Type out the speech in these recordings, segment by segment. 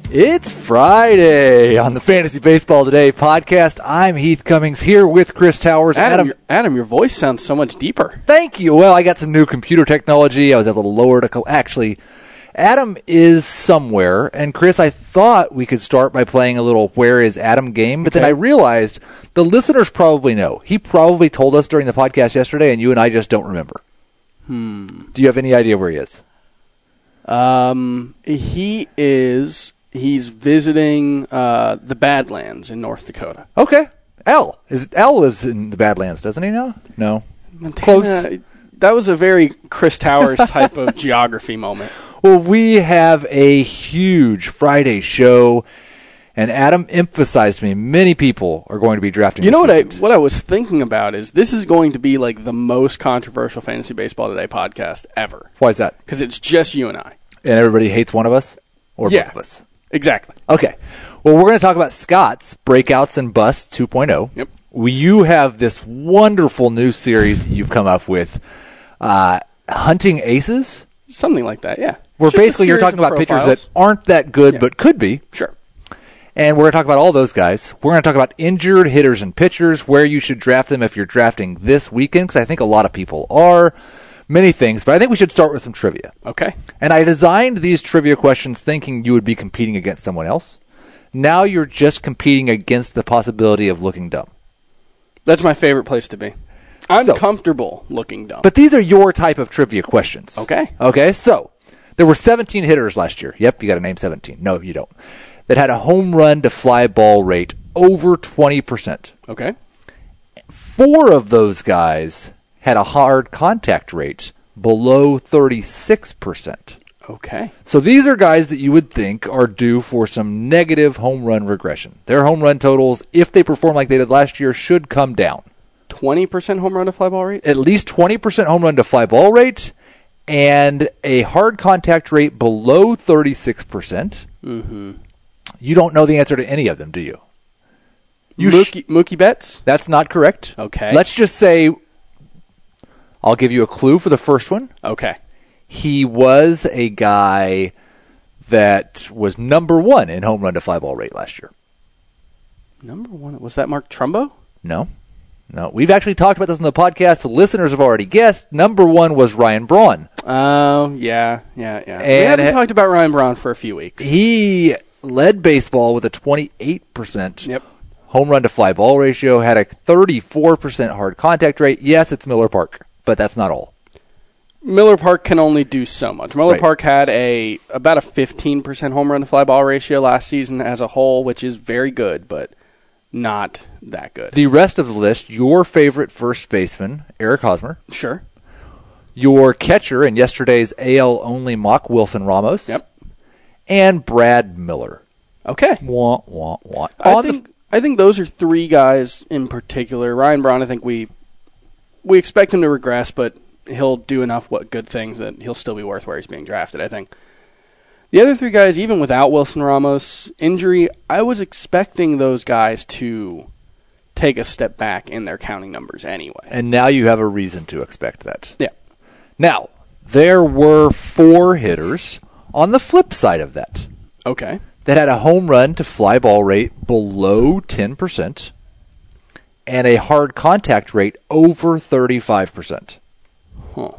It's Friday on the Fantasy Baseball Today podcast. I'm Heath Cummings here with Chris Towers. Adam, your voice sounds so much deeper. Thank you. Well, I got some new computer technology. I was able to lower it. Actually, Adam is somewhere. And Chris, I thought we could start by playing a little Where is Adam game. But then I realized the listeners probably know. He probably told us during the podcast yesterday, and you and I just don't remember. Do you have any idea where he is? He's visiting the Badlands in North Dakota. Okay. L lives in the Badlands, doesn't he now? No. Montana, Close. That was a very Chris Towers type of geography moment. Well, we have a huge Friday show, and Adam emphasized to me many people are going to be drafting. You know what I was thinking about is this is going to be like the most controversial Fantasy Baseball Today podcast ever. Why is that? Because it's just you and I. And everybody hates one of us? Or both of us? Exactly. Okay. Well, we're going to talk about Scott's Breakouts and Busts 2.0. Yep. You have this wonderful new series that you've come up with, Hunting Aces? Something like that, yeah. Where basically you're talking about pitchers that aren't that good but could be. Sure. And we're going to talk about all those guys. We're going to talk about injured hitters and pitchers, where you should draft them if you're drafting this weekend, because I think a lot of people are. Many things, but I think we should start with some trivia. Okay. And I designed these trivia questions thinking you would be competing against someone else. Now you're just competing against the possibility of looking dumb. That's my favorite place to be. I'm comfortable looking dumb. But these are your type of trivia questions. Okay. Okay, so there were 17 hitters last year. Yep, you got to name 17. No, you don't. That had a home run to fly ball rate over 20%. Okay. 4 of those guys had a hard contact rate below 36%. Okay. So these are guys that you would think are due for some negative home run regression. Their home run totals, if they perform like they did last year, should come down. 20% home run to fly ball rate? At least 20% home run to fly ball rate and a hard contact rate below 36%. Mm-hmm. You don't know the answer to any of them, do you? Mookie Betts? That's not correct. Okay. Let's just say, I'll give you a clue for the first one. Okay. He was a guy that was number 1 in home run to fly ball rate last year. Number 1? Was that Mark Trumbo? No. We've actually talked about this on the podcast. The listeners have already guessed. Number 1 was Ryan Braun. Oh, yeah. And we haven't talked about Ryan Braun for a few weeks. He led baseball with a 28% Yep. home run to fly ball ratio, had a 34% hard contact rate. Yes, it's Miller Park, but that's not all. Miller Park can only do so much. Miller Right. Park had about a 15% home run to fly ball ratio last season as a whole, which is very good, but not that good. The rest of the list, your favorite first baseman, Eric Hosmer. Sure. Your catcher in yesterday's AL only mock, Wilson Ramos. Yep. And Brad Miller. Okay. Wah, wah, wah. I think those are 3 guys in particular. Ryan Braun, I think we expect him to regress, but he'll do enough good things that he'll still be worth where he's being drafted, I think. The other 3 guys, even without Wilson Ramos' injury, I was expecting those guys to take a step back in their counting numbers anyway. And now you have a reason to expect that. Yeah. Now, there were 4 hitters on the flip side of that. Okay. That had a home run to fly ball rate below 10% and a hard contact rate over 35%. Huh.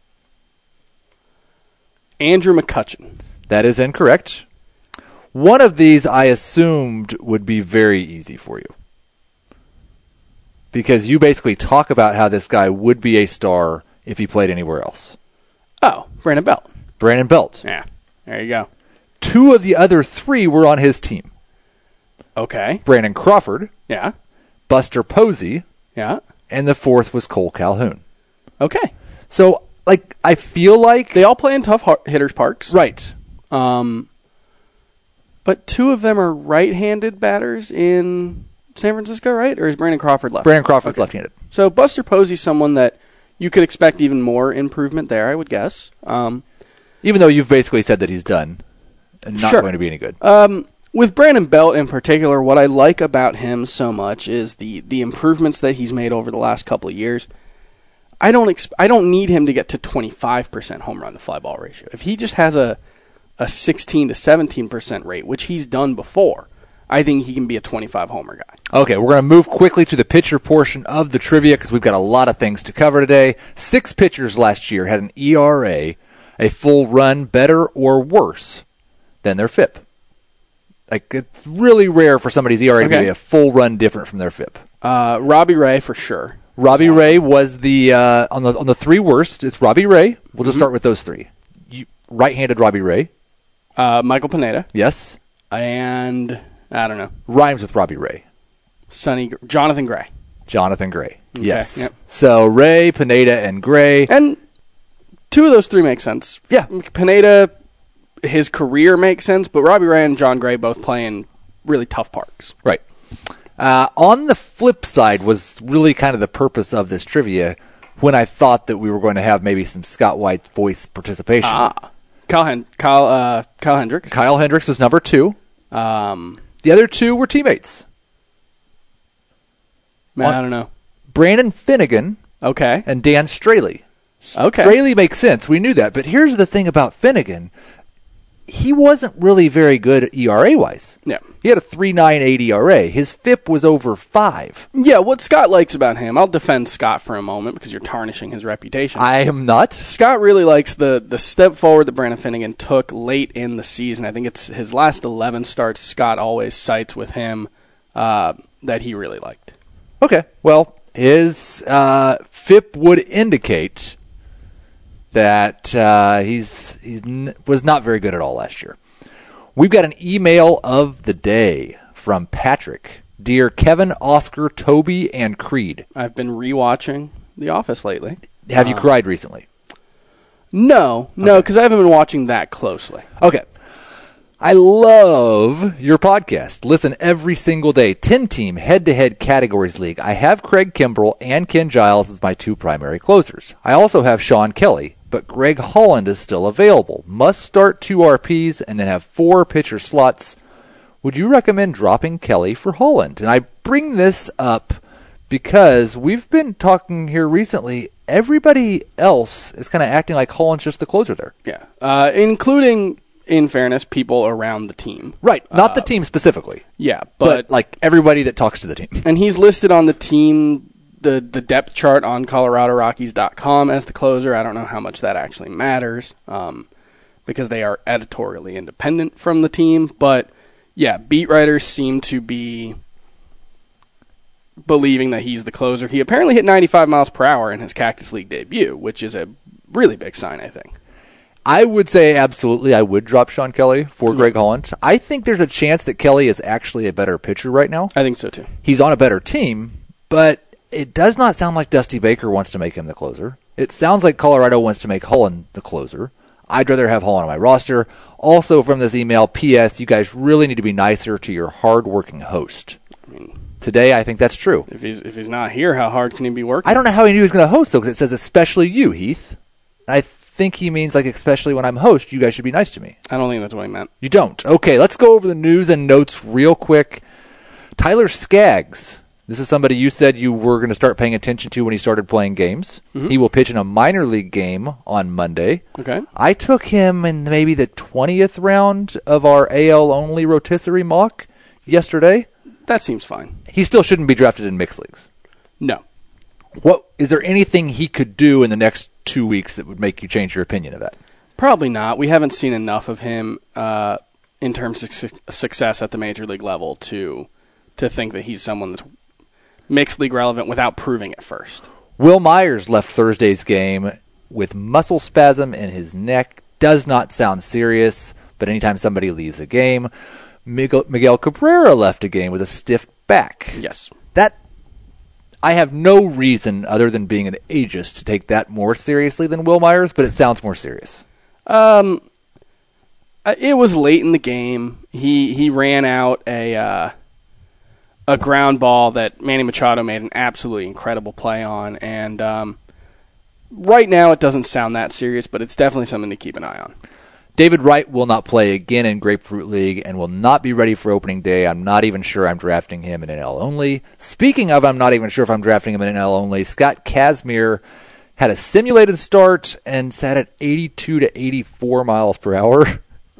Andrew McCutchen. That is incorrect. One of these I assumed would be very easy for you. Because you basically talk about how this guy would be a star if he played anywhere else. Oh, Brandon Belt. Brandon Belt. Yeah, there you go. 2 of the other 3 were on his team. Okay. Brandon Crawford. Yeah. Buster Posey. Yeah. And the 4th was Cole Calhoun. Okay. So, I feel like they all play in tough hitters parks. Right. But 2 of them are right-handed batters in San Francisco, right? Or is Brandon Crawford left? Brandon Crawford's left-handed. So Buster Posey's someone that you could expect even more improvement there, I would guess. Even though you've basically said that he's done and not going to be any good. With Brandon Belt in particular, what I like about him so much is the improvements that he's made over the last couple of years. I don't need him to get to 25% home run to fly ball ratio. If he just has a a 16 to 17% rate, which he's done before, I think he can be a 25 homer guy. Okay, we're going to move quickly to the pitcher portion of the trivia because we've got a lot of things to cover today. 6 pitchers last year had an ERA a full run better or worse than their FIP. Like, it's really rare for somebody's ERA to be a full run different from their FIP. Robbie Ray for sure. Robbie Ray was the on the 3 worst. It's Robbie Ray. We'll just start with those 3. Right-handed Robbie Ray. Michael Pineda. Yes. And I don't know. Rhymes with Robbie Ray. Jonathan Gray. Jonathan Gray. Okay, Yes. yep. So Ray, Pineda, and Gray. And 2 of those 3 make sense. Yeah. Pineda, his career makes sense, but Robbie Ray and John Gray both play in really tough parks. Right. On the flip side was really kind of the purpose of this trivia when I thought that we were going to have maybe some Scott White voice participation. Kyle Hendricks. Kyle Hendricks was number 2. The other 2 were teammates. Man, I don't know. Brandon Finnegan Okay. and Dan Straley. Okay. Straley makes sense. We knew that. But here's the thing about Finnegan. He wasn't really very good ERA-wise. Yeah. He had a 3.98 ERA. His FIP was over 5. Yeah, what Scott likes about him, I'll defend Scott for a moment because you're tarnishing his reputation. I am not. Scott really likes the step forward that Brandon Finnegan took late in the season. I think it's his last 11 starts Scott always cites with him that he really liked. Okay. Well, his FIP would indicate that was not very good at all last year. We've got an email of the day from Patrick. Dear Kevin, Oscar, Toby, and Creed. I've been rewatching The Office lately. Have you cried recently? No, because I haven't been watching that closely. Okay. I love your podcast. Listen every single day. 10-team head-to-head categories league. I have Craig Kimbrell and Ken Giles as my 2 primary closers. I also have Sean Kelly, but Greg Holland is still available. Must start 2 RPs and then have 4 pitcher slots. Would you recommend dropping Kelly for Holland? And I bring this up because we've been talking here recently. Everybody else is kind of acting like Holland's just the closer there. Yeah, including, in fairness, people around the team. Right, not the team specifically. Yeah, but like everybody that talks to the team. And he's listed on the team, the depth chart on ColoradoRockies.com as the closer. I don't know how much that actually matters because they are editorially independent from the team. But, yeah, beat writers seem to be believing that he's the closer. He apparently hit 95 miles per hour in his Cactus League debut, which is a really big sign, I think. I would say absolutely I would drop Sean Kelly for Greg Holland. I think there's a chance that Kelly is actually a better pitcher right now. I think so, too. He's on a better team, but it does not sound like Dusty Baker wants to make him the closer. It sounds like Colorado wants to make Holland the closer. I'd rather have Holland on my roster. Also from this email, P.S., you guys really need to be nicer to your hard-working host. I mean, today, I think that's true. If he's not here, how hard can he be working? I don't know how he knew he was going to host, though, because it says especially you, Heath. I think he means, like, especially when I'm host, you guys should be nice to me. I don't think that's what he meant. You don't. Okay, let's go over the news and notes real quick. Tyler Skaggs. This is somebody you said you were going to start paying attention to when he started playing games. Mm-hmm. He will pitch in a minor league game on Monday. Okay. I took him in maybe the 20th round of our AL-only rotisserie mock yesterday. That seems fine. He still shouldn't be drafted in mixed leagues. No. Is there anything he could do in the next 2 weeks that would make you change your opinion of that? Probably not. We haven't seen enough of him in terms of success at the major league level to think that he's someone that's mixed league relevant without proving it first. Will Myers left Thursday's game with muscle spasm in his neck. Does not sound serious, but anytime somebody leaves a game. Miguel Cabrera left a game with a stiff back. Yes. I have no reason other than being an ageist to take that more seriously than Will Myers, but it sounds more serious. It was late in the game. He ran out a ground ball that Manny Machado made an absolutely incredible play on, and right now it doesn't sound that serious, but it's definitely something to keep an eye on. David Wright will not play again in Grapefruit League and will not be ready for opening day. I'm not even sure I'm drafting him in NL only. Speaking of, I'm not even sure if I'm drafting him in NL only. Scott Kazmir had a simulated start and sat at 82 to 84 miles per hour.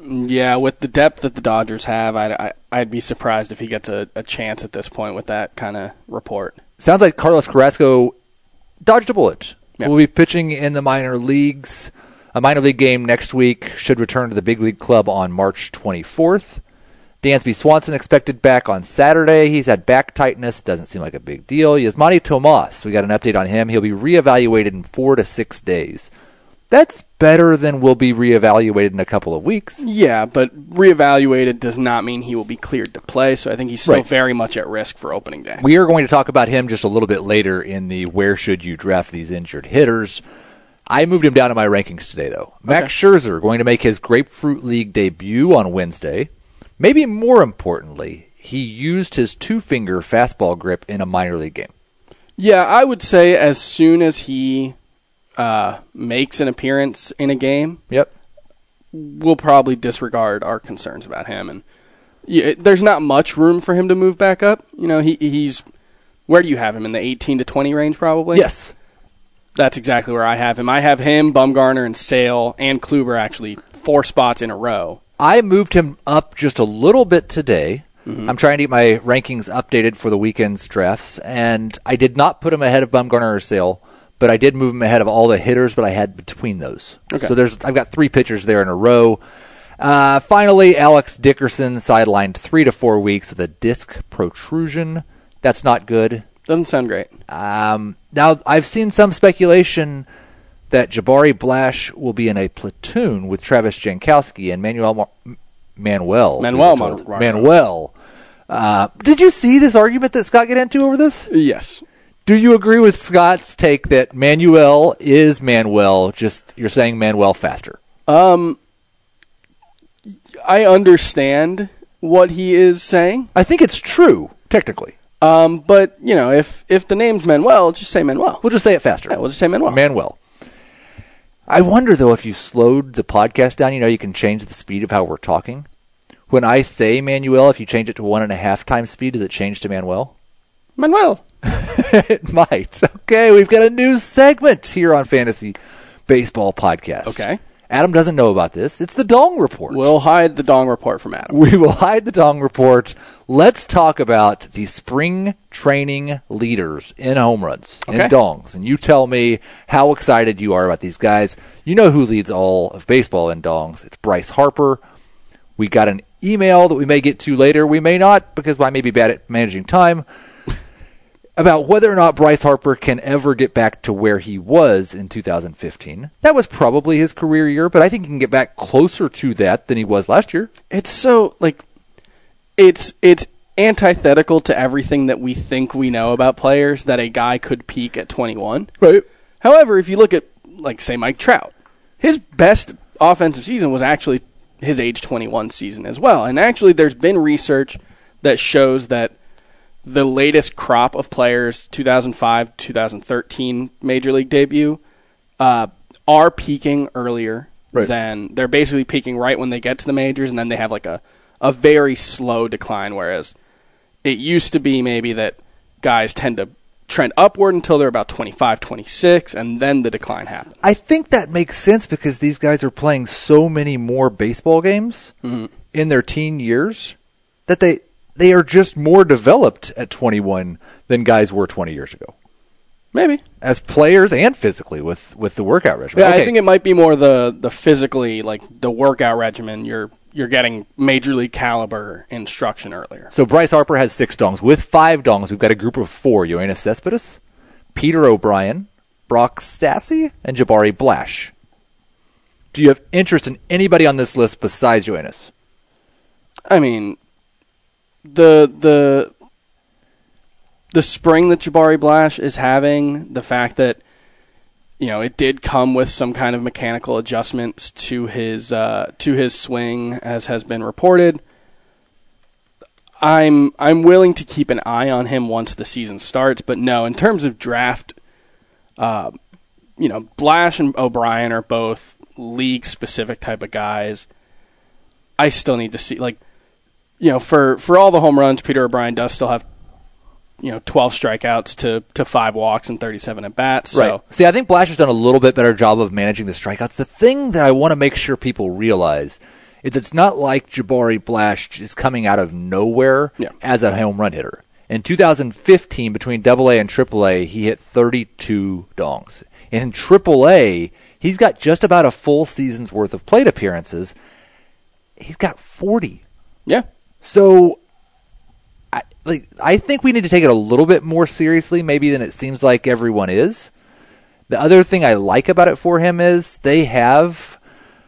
Yeah, with the depth that the Dodgers have, I'd be surprised if he gets a chance at this point with that kind of report. Sounds like Carlos Carrasco dodged a bullet. Yeah. Will be pitching in the minor leagues. A minor league game next week, should return to the big league club on March 24th. Dansby Swanson expected back on Saturday. He's had back tightness. Doesn't seem like a big deal. Yasmani Tomas, we got an update on him. He'll be reevaluated in 4 to 6 days. That's better than will be reevaluated in a couple of weeks. Yeah, but reevaluated does not mean he will be cleared to play, so I think he's still very much at risk for opening day. We are going to talk about him just a little bit later in the where should you draft these injured hitters. I moved him down in my rankings today, though. Okay. Max Scherzer going to make his Grapefruit League debut on Wednesday. Maybe more importantly, he used his two-finger fastball grip in a minor league game. Yeah, I would say as soon as he makes an appearance in a game, we'll probably disregard our concerns about him. And there's not much room for him to move back up. You know, he's where do you have him, in the 18 to 20 range probably? Yes. That's exactly where I have him. I have him, Bumgarner, and Sale, and Kluber actually 4 spots in a row. I moved him up just a little bit today. Mm-hmm. I'm trying to get my rankings updated for the weekend's drafts, and I did not put him ahead of Bumgarner or Sale, but I did move him ahead of all the hitters, but I had between those. Okay. So I've got 3 pitchers there in a row. Finally, Alex Dickerson sidelined 3 to 4 weeks with a disc protrusion. That's not good. Doesn't sound great. Now, I've seen some speculation that Jabari Blash will be in a platoon with Travis Jankowski and Manuel. Did you see this argument that Scott get into over this? Yes. Do you agree with Scott's take that Manuel is Manuel, just you're saying Manuel faster? I understand what he is saying. I think it's true, technically. But, you know, if the name's Manuel, just say Manuel. We'll just say it faster. Yeah, we'll just say Manuel. Manuel. I wonder, though, if you slowed the podcast down, you can change the speed of how we're talking. When I say Manuel, if you change it to 1.5 times speed, does it change to Manuel? Manuel. It might. Okay, we've got a new segment here on Fantasy Baseball Podcast. Okay. Adam doesn't know about this. It's the Dong Report. We'll hide the Dong Report from Adam. We will hide the Dong Report. Let's talk about the spring training leaders in home runs and dongs. And you tell me how excited you are about these guys. You know who leads all of baseball in dongs. It's Bryce Harper. We got an email that we may get to later. We may not, because I may be bad at managing time, about whether or not Bryce Harper can ever get back to where he was in 2015. That was probably his career year, but I think he can get back closer to that than he was last year. It's so, it's antithetical to everything that we think we know about players that a guy could peak at 21. Right. However, if you look at, say, Mike Trout, his best offensive season was actually his age 21 season as well. And actually, there's been research that shows that the latest crop of players, 2005, 2013 Major League debut, are peaking earlier than they're basically peaking right when they get to the majors, and then they have a very slow decline, whereas it used to be maybe that guys tend to trend upward until they're about 25, 26, and then the decline happens. I think that makes sense because these guys are playing so many more baseball games in their teen years that they are just more developed at 21 than guys were 20 years ago. Maybe. As players and physically with the workout regimen. Yeah, okay. I think it might be more the physically, the workout regimen. You're getting major league caliber instruction earlier. So Bryce Harper has 6 dongs. With 5 dongs, we've got a group of 4. Yoenis Cespedes, Peter O'Brien, Brock Stassi, and Jabari Blash. Do you have interest in anybody on this list besides Yoenis? I mean, the spring that Jabari Blash is having, the fact that it did come with some kind of mechanical adjustments to his swing, as has been reported. I'm willing to keep an eye on him once the season starts, but no, in terms of draft, Blash and O'Brien are both league specific type of guys. I still need to see for all the home runs, Peter O'Brien does still have 12 strikeouts to 5 walks and 37 at bats. So. Right. See, I think Blash has done a little bit better job of managing the strikeouts. The thing that I want to make sure people realize It's not like Jabari Blash is coming out of nowhere as a home run hitter. In 2015, between AA and AAA, he hit 32 dongs. In AAA, he's got just about a full season's worth of plate appearances. He's got 40. Yeah. So, I think we need to take it a little bit more seriously, maybe than it seems like everyone is. The other thing I like about it for him is they have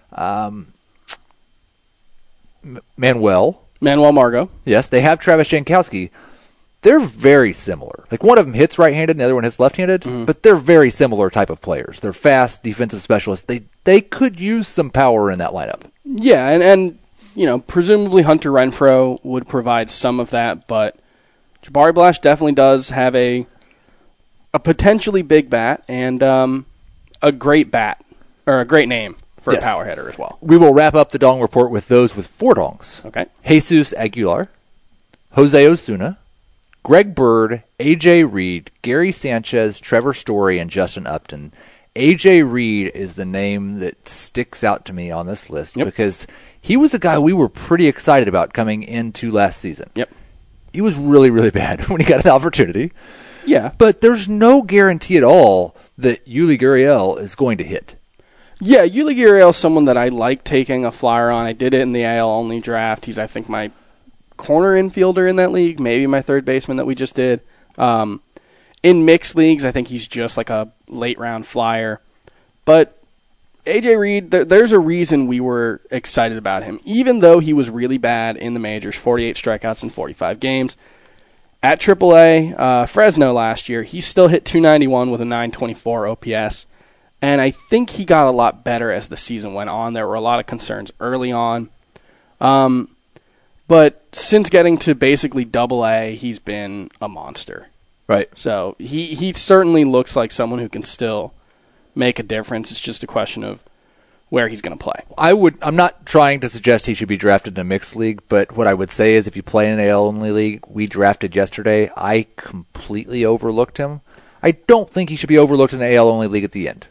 Manuel Margot. Yes, they have Travis Jankowski. They're very similar. Like, one of them hits right-handed and the other one hits left-handed, but they're very similar type of players. They're fast defensive specialists. They could use some power in that lineup. Yeah, and presumably Hunter Renfroe would provide some of that, but Jabari Blash definitely does have a potentially big bat and a great bat, or a great name for a power hitter as well. We will wrap up the Dong Report with those with 4 dongs. Okay. Jesus Aguilar, Jose Osuna, Greg Bird, A.J. Reed, Gary Sanchez, Trevor Story, and Justin Upton. A.J. Reed is the name that sticks out to me on this list because he was a guy we were pretty excited about coming into last season. Yep. He was really, really bad when he got an opportunity. Yeah. But there's no guarantee at all that Yuli Gurriel is going to hit. Yeah, Yuli Gurriel is someone that I like taking a flyer on. I did it in the AL-only draft. He's, I think, my corner infielder in that league, maybe my third baseman that we just did. In mixed leagues, I think he's just like a late-round flyer. But A.J. Reed, there's a reason we were excited about him. Even though he was really bad in the majors, 48 strikeouts in 45 games. At AAA, Fresno last year, he still hit .291 with a .924 OPS. And I think he got a lot better as the season went on. There were a lot of concerns early on. But since getting to basically AA, he's been a monster. Right. So he certainly looks like someone who can still make a difference. It's just a question of where he's going to play. I'm not trying to suggest he should be drafted in a mixed league, but what I would say is if you play in an AL-only league, we drafted yesterday, I completely overlooked him. I don't think he should be overlooked in an AL-only league at the end.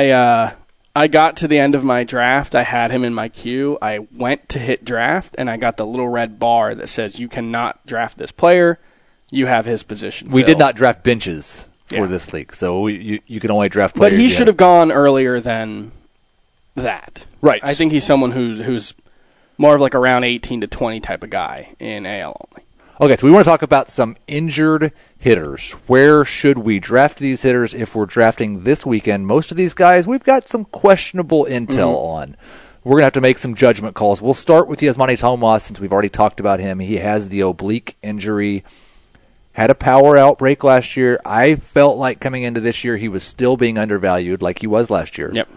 I got to the end of my draft. I had him in my queue. I went to hit draft, and I got the little red bar that says you cannot draft this player. You have his position We filled. did not draft benches for this league, so you can only draft players. But he should have gone earlier than that. Right. I think he's someone who's more of like a round 18 to 20 type of guy in AL only. Okay, so we want to talk about some injured hitters. Where should we draft these hitters if we're drafting this weekend? Most of these guys, we've got some questionable intel on. We're going to have to make some judgment calls. We'll start with Yasmani Tomas since we've already talked about him. He has the oblique injury. Had a power outbreak last year. I felt like coming into this year he was still being undervalued like he was last year. Yep.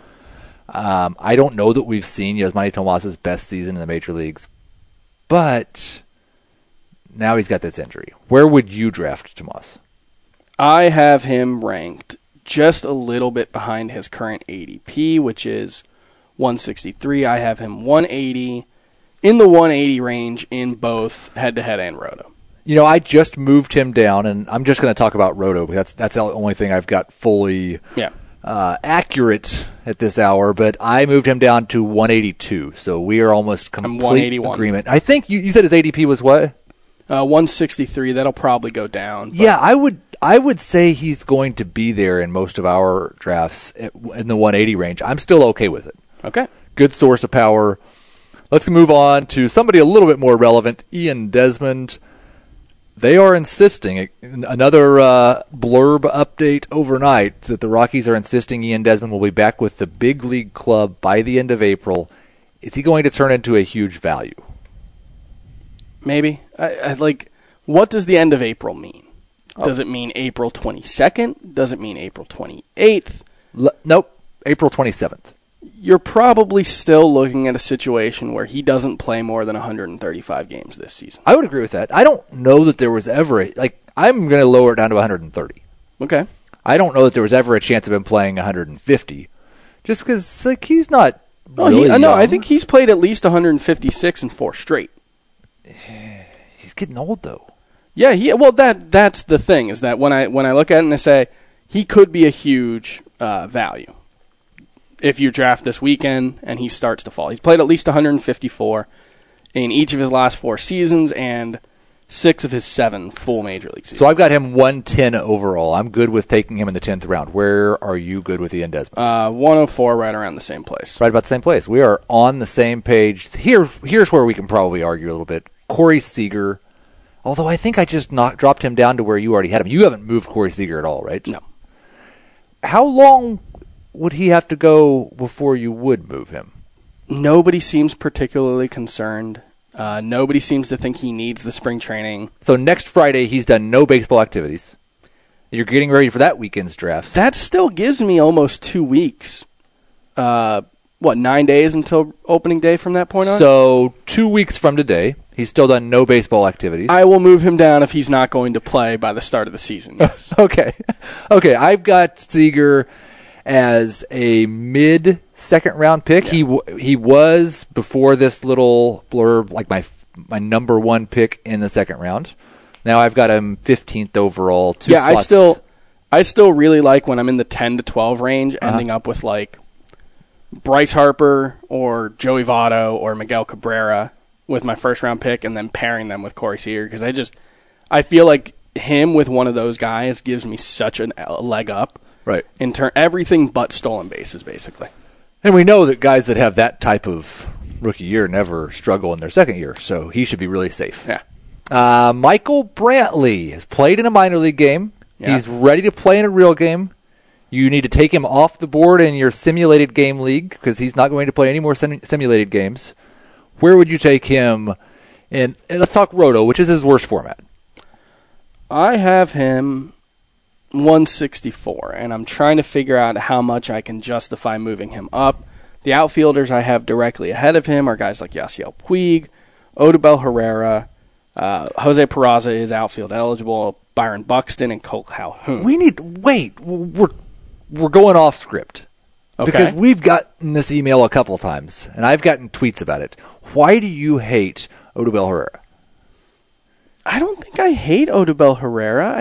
I don't know that we've seen Yasmani Tomas's best season in the major leagues, but now he's got this injury. Where would you draft Tomas? I have him ranked just a little bit behind his current ADP, which is 163. I have him 180, in the 180 range in both head-to-head and roto. You know, I just moved him down, and I'm just going to talk about roto because that's the only thing I've got fully accurate at this hour. But I moved him down to 182, so we are almost complete agreement. I think you said his ADP was what? 163. That'll probably go down. Yeah, I would say he's going to be there in most of our drafts in the 180 range. I'm still okay with it. Okay. Good source of power. Let's move on to somebody a little bit more relevant, Ian Desmond. They are insisting, another blurb update overnight, that the Rockies are insisting Ian Desmond will be back with the big league club by the end of April. Is he going to turn into a huge value? Maybe. What does the end of April mean? Does it mean April 22nd? Does it mean April 28th? Nope, April 27th. You're probably still looking at a situation where he doesn't play more than 135 games this season. I would agree with that. I don't know that there was ever I'm going to lower it down to 130. Okay. I don't know that there was ever a chance of him playing 150, just because he's not. Really young. No, I think he's played at least 156 and 4 straight. He's getting old though. Yeah. Well, that's the thing is that when I look at it and I say he could be a huge value. if you draft this weekend and he starts to fall. He's played at least 154 in each of his last 4 seasons and 6 of his 7 full Major League seasons. So I've got him 110 overall. I'm good with taking him in the 10th round. Where are you good with Ian Desmond? 104, right around the same place. Right about the same place. We are on the same page. Here's where we can probably argue a little bit. Corey Seager, although I think I just dropped him down to where you already had him. You haven't moved Corey Seager at all, right? No. How long would he have to go before you would move him? Nobody seems particularly concerned. Nobody seems to think he needs the spring training. So next Friday, he's done no baseball activities. You're getting ready for that weekend's drafts. That still gives me almost 2 weeks. 9 days until opening day from that point on? So 2 weeks from today, he's still done no baseball activities. I will move him down if he's not going to play by the start of the season, yes. Okay, I've got Seager as a mid-second round pick. Yeah. He was, before this little blurb, like my number 1 pick in the second round. Now I've got him 15th overall. 2 spots. I still really like when I'm in the 10 to 12 range, ending up with like Bryce Harper or Joey Votto or Miguel Cabrera with my first round pick, and then pairing them with Corey Seager, because I feel like him with one of those guys gives me such a leg up. Right. In everything but stolen bases, basically. And we know that guys that have that type of rookie year never struggle in their second year, so he should be really safe. Yeah. Michael Brantley has played in a minor league game. Yeah. He's ready to play in a real game. You need to take him off the board in your simulated game league because he's not going to play any more simulated games. Where would you take him? And let's talk Roto, which is his worst format. I have him 164, and I'm trying to figure out how much I can justify moving him up. The outfielders I have directly ahead of him are guys like Yasiel Puig, Odubel Herrera, Jose Peraza is outfield eligible, Byron Buxton, and Cole Calhoun. We're going off script. Okay. Because we've gotten this email a couple times, and I've gotten tweets about it. Why do you hate Odubel Herrera? I don't think I hate Odubel Herrera.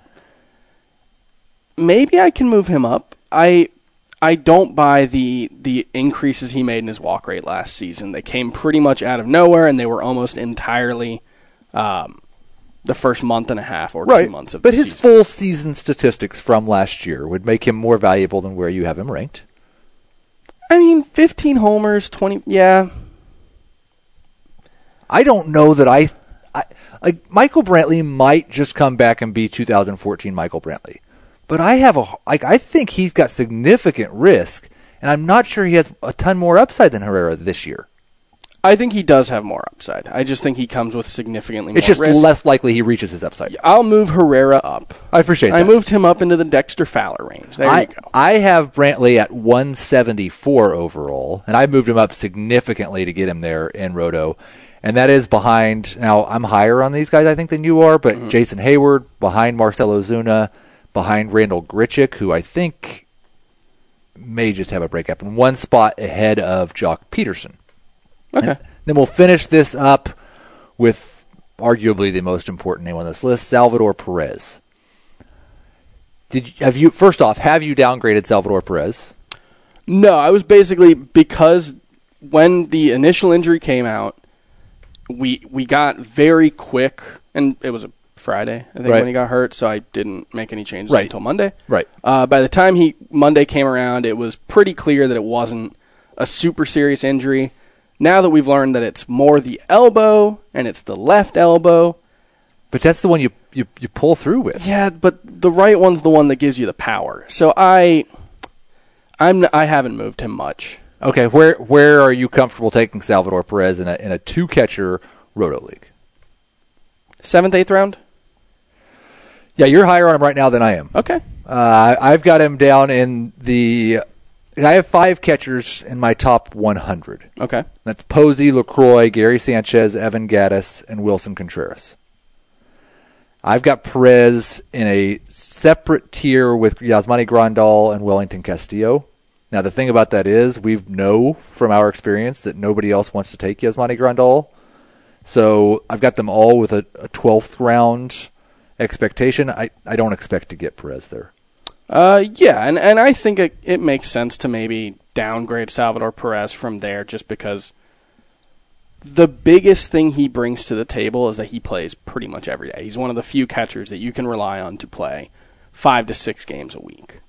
Maybe I can move him up. I don't buy the increases he made in his walk rate last season. They came pretty much out of nowhere, and they were almost entirely the first month and a half or 2 months of the season. But his full season statistics from last year would make him more valuable than where you have him ranked. I mean, 15 homers, 20, yeah. I don't know that like Michael Brantley might just come back and be 2014 Michael Brantley. But I think he's got significant risk, and I'm not sure he has a ton more upside than Herrera this year. I think he does have more upside. I just think he comes with significantly more risk. It's just less likely he reaches his upside. I'll move Herrera up. I appreciate that. I moved him up into the Dexter Fowler range. There you go. I have Brantley at 174 overall, and I moved him up significantly to get him there in Roto. And that is behind, now I'm higher on these guys I think than you are, but Jason Hayward, behind Marcell Ozuna, behind Randall Grichuk, who I think may just have a breakup, and 1 spot ahead of Jock Peterson. Okay. And then we'll finish this up with arguably the most important name on this list, Salvador Perez. First off, have you downgraded Salvador Perez? No, I was basically, because when the initial injury came out, we got very quick, and it was a Friday, I think, when he got hurt, so I didn't make any changes until Monday. Right. By the time Monday came around, it was pretty clear that it wasn't a super serious injury. Now that we've learned that it's more the elbow, and it's the left elbow. But that's the one you pull through with. Yeah, but the right one's the one that gives you the power. So I haven't moved him much. Okay, where are you comfortable taking Salvador Perez in a 2-catcher Roto league? 7th, 8th round? Yeah, you're higher on him right now than I am. Okay. I've got him down in I have 5 catchers in my top 100. Okay. That's Posey, LaCroix, Gary Sanchez, Evan Gattis, and Wilson Contreras. I've got Perez in a separate tier with Yasmani Grandal and Wellington Castillo. Now, the thing about that is we know from our experience that nobody else wants to take Yasmani Grandal. So I've got them all with a 12th round expectation. I don't expect to get Perez there. Yeah, and I think it makes sense to maybe downgrade Salvador Perez from there just because the biggest thing he brings to the table is that he plays pretty much every day. He's one of the few catchers that you can rely on to play 5 to 6 games a week.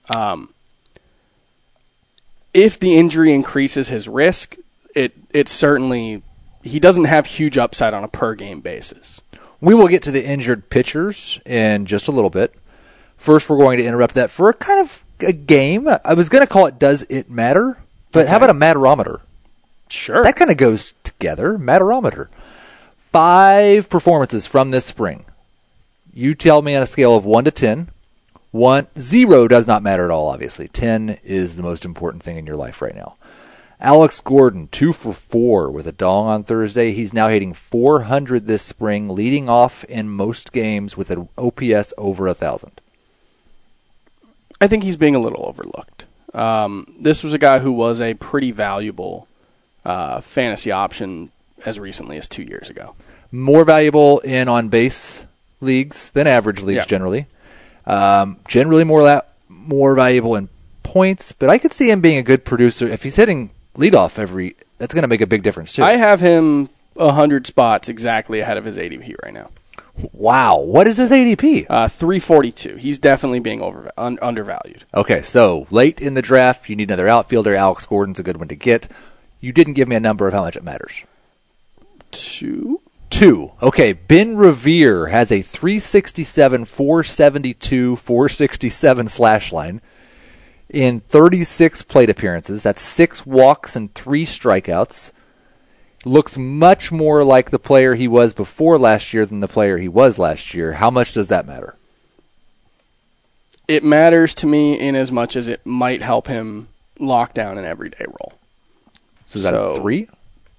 If the injury increases his risk, it certainly, he doesn't have huge upside on a per game basis. We will get to the injured pitchers in just a little bit. First, we're going to interrupt that for a kind of a game. I was going to call it Does It Matter? But How about a matterometer? Sure. That kind of goes together. Matterometer. 5 performances from this spring. You tell me on a scale of 1 to 10. 0 does not matter at all, obviously. 10 is the most important thing in your life right now. Alex Gordon, 2 for 4 with a dong on Thursday. He's now hitting .400 this spring, leading off in most games with an OPS over 1,000. I think he's being a little overlooked. This was a guy who was a pretty valuable fantasy option as recently as 2 years ago. More valuable in on-base leagues than average leagues generally. Generally more valuable in points, but I could see him being a good producer. If he's hitting leadoff that's going to make a big difference too. I have him 100 spots exactly ahead of his ADP right now. Wow. What is his ADP? 342. He's definitely being undervalued. Okay, so late in the draft, you need another outfielder. Alex Gordon's a good one to get. You didn't give me a number of how much it matters. 2. Okay, Ben Revere has a 367, 472, 467 slash line in 36 plate appearances. That's 6 walks and 3 strikeouts. Looks much more like the player he was before last year than the player he was last year. How much does that matter? It matters to me in as much as it might help him lock down an everyday role. So is that a 3?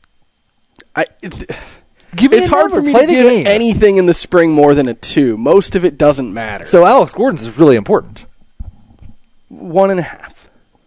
It's hard for me to give anything in the spring more than a 2. Most of it doesn't matter. So Alex Gordon's is really important. 1.5.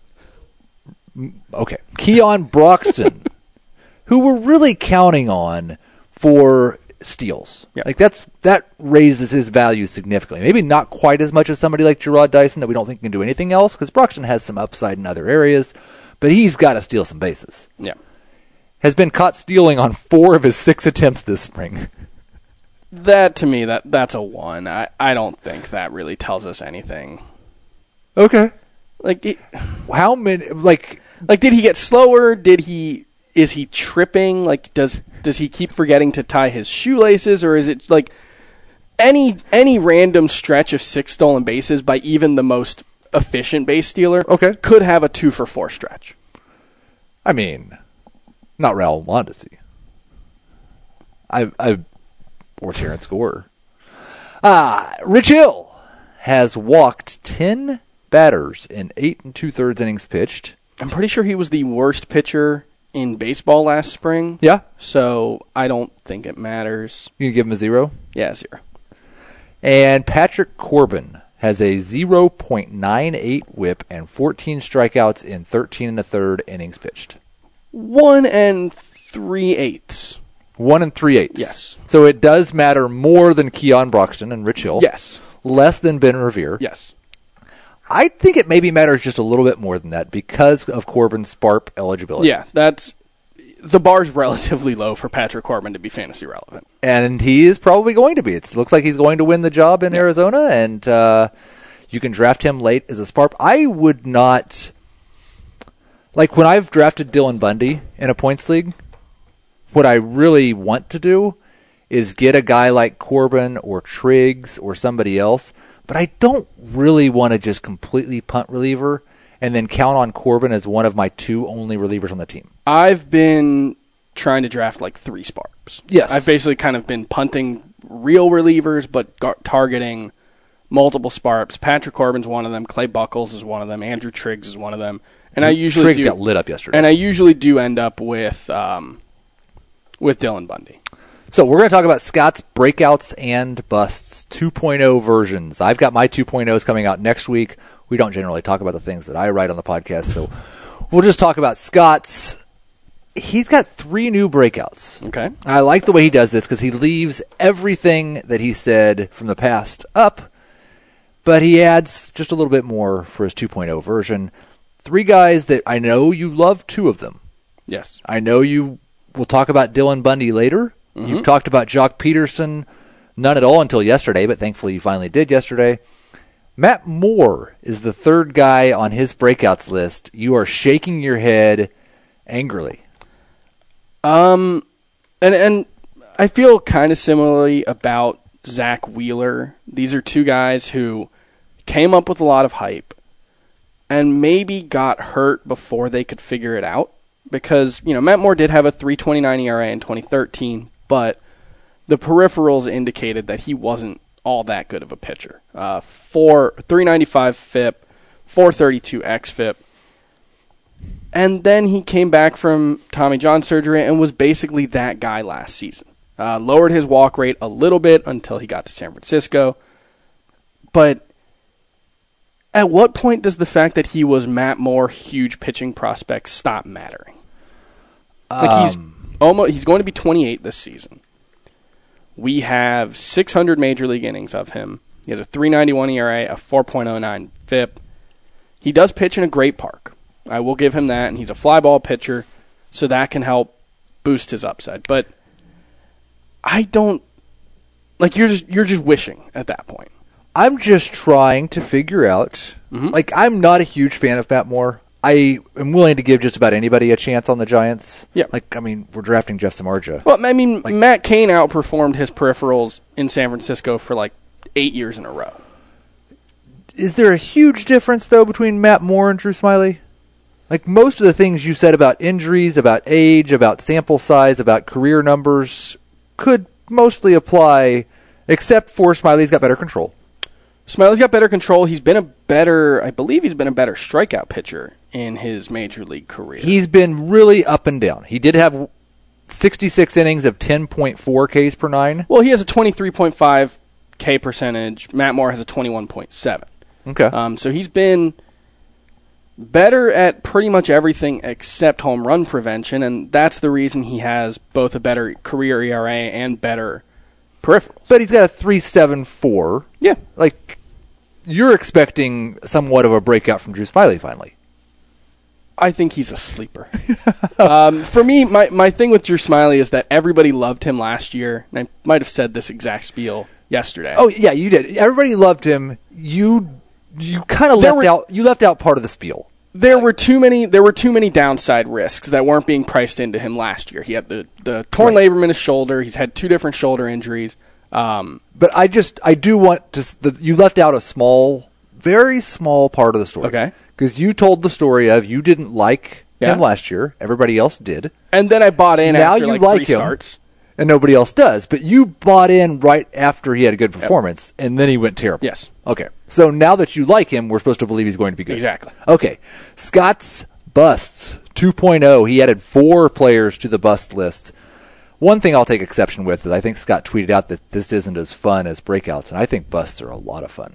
Okay. Keon Broxton, who we're really counting on for steals. Yep. Like that raises his value significantly. Maybe not quite as much as somebody like Gerard Dyson that we don't think can do anything else, because Broxton has some upside in other areas, but he's got to steal some bases. Yeah. Has been caught stealing on 4 of his 6 attempts this spring. That, to me, that's a 1. I don't think that really tells us anything. Okay. How many? Did he get slower? Is he tripping? Does he keep forgetting to tie his shoelaces, or is it any random stretch of 6 stolen bases by even the most efficient base stealer? Okay. Could have a 2 for 4 stretch. I mean, not Raul Mondesi. Or Terrence Gore. Rich Hill has walked 10 batters in 8 2/3 innings pitched. I'm pretty sure he was the worst pitcher in baseball last spring. Yeah. So I don't think it matters. You can give him a 0? Yeah, 0. And Patrick Corbin has a 0.98 whip and 14 strikeouts in 13 1/3 innings pitched. 1 3/8. 1 3/8. Yes. So it does matter more than Keon Broxton and Rich Hill. Yes. Less than Ben Revere. Yes. I think it maybe matters just a little bit more than that because of Corbin's SPARP eligibility. Yeah, the bar's relatively low for Patrick Corbin to be fantasy relevant. And he is probably going to be. It looks like he's going to win the job in Arizona, and you can draft him late as a SPARP. I would not... when I've drafted Dylan Bundy in a points league, what I really want to do is get a guy like Corbin or Triggs or somebody else, but I don't really want to just completely punt reliever and then count on Corbin as one of my 2 only relievers on the team. I've been trying to draft 3 SPARPs. Yes. I've basically kind of been punting real relievers, but targeting multiple SPARPs. Patrick Corbin's one of them. Clay Buchholz is one of them. Andrew Triggs is one of them. And Triggs got lit up yesterday. And I usually do end up with Dylan Bundy. So we're going to talk about Scott's breakouts and busts 2.0 versions. I've got my 2.0s coming out next week. We don't generally talk about the things that I write on the podcast, so we'll just talk about Scott's. He's got 3 new breakouts. Okay. I like the way he does this because he leaves everything that he said from the past up, but he adds just a little bit more for his 2.0 version. three guys that I know you love two of them. Yes. I know you will talk about Dylan Bundy later. Mm-hmm. You've talked about Jock Peterson, none at all until yesterday, but thankfully you finally did yesterday. Matt Moore is the third guy on his breakouts list. You are shaking your head angrily. And I feel kind of similarly about Zach Wheeler. These are two guys who came up with a lot of hype and maybe got hurt before they could figure it out. Because, Matt Moore did have a 3.29 ERA in 2013, but the peripherals indicated that he wasn't all that good of a pitcher. 395 FIP, 432 xFIP. And then he came back from Tommy John surgery and was basically that guy last season. Lowered his walk rate a little bit until he got to San Francisco. But at what point does the fact that he was Matt Moore, huge pitching prospect, stop mattering? He's going to be 28 this season. We have 600 major league innings of him. He has a 3.91 ERA, a 4.09 FIP. He does pitch in a great park. I will give him that, and he's a fly ball pitcher, so that can help boost his upside. But I don't you're just wishing at that point. I'm just trying to figure out. Mm-hmm. I'm not a huge fan of Matt Moore. I am willing to give just about anybody a chance on the Giants. Yeah. We're drafting Jeff Samardzija. Well, Matt Cain outperformed his peripherals in San Francisco for 8 years in a row. Is there a huge difference, though, between Matt Moore and Drew Smyly? Most of the things you said about injuries, about age, about sample size, about career numbers could mostly apply, except for Smiley's got better control. Smiley's got better control. I believe he's been a better strikeout pitcher in his major league career. He's been really up and down. He did have 66 innings of 10.4 Ks per nine. Well, he has a 23.5 K percentage. Matt Moore has a 21.7. Okay. So he's been better at pretty much everything except home run prevention, and that's the reason he has both a better career ERA and better peripherals. But he's got a 3.74. Yeah. You're expecting somewhat of a breakout from Drew Smyly finally. I think he's a sleeper. For me, my thing with Drew Smyly is that everybody loved him last year, and I might have said this exact spiel yesterday. Oh, yeah, you did. Everybody loved him. You kind of left out part of the spiel. There were too many downside risks that weren't being priced into him last year. He had the torn labrum in his shoulder. He's had 2 different shoulder injuries. But I do want to. You left out a very small part of the story. Okay. Because you told the story of you didn't like him last year. Everybody else did. And then I bought in now after you 3 him, starts. And nobody else does. But you bought in right after he had a good performance, and then he went terrible. Yes. Okay. So now that you like him, we're supposed to believe he's going to be good. Exactly. Okay. Scott's busts 2.0. He added 4 players to the bust list. One thing I'll take exception with is I think Scott tweeted out that this isn't as fun as breakouts, and I think busts are a lot of fun.